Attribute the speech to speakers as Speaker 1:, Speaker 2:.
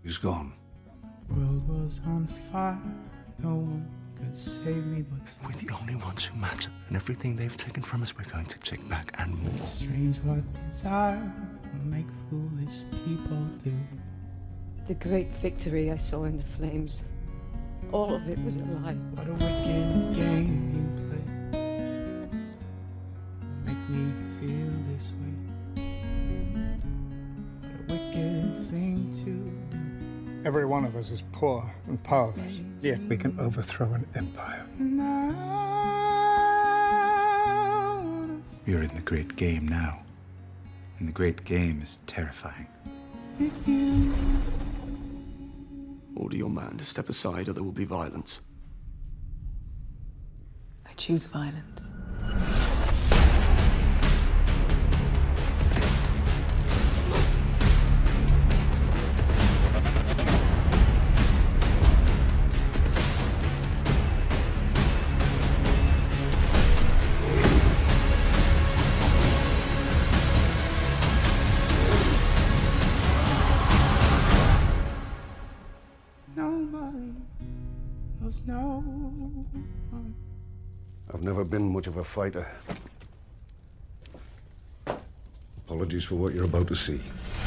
Speaker 1: He's gone.
Speaker 2: World was on fire, no one could save me but
Speaker 3: We're the only ones who matter, and everything they've taken from us, we're going to take back and more.
Speaker 2: it's strange what desire will make foolish people do.
Speaker 4: The great victory I saw in the flames, all of it was a lie.
Speaker 2: What a wicked game you play. Make me feel this way. What a wicked thing to do.
Speaker 5: Every one of us is poor and powerless, yet we can overthrow an empire.
Speaker 2: Now,
Speaker 1: You're in the great game now. And the great game is terrifying.
Speaker 2: with you.
Speaker 3: Order your man to step aside or there will be violence.
Speaker 6: I choose violence.
Speaker 2: Nobody loves no one.
Speaker 7: I've never been much of a fighter. Apologies for what you're about to see.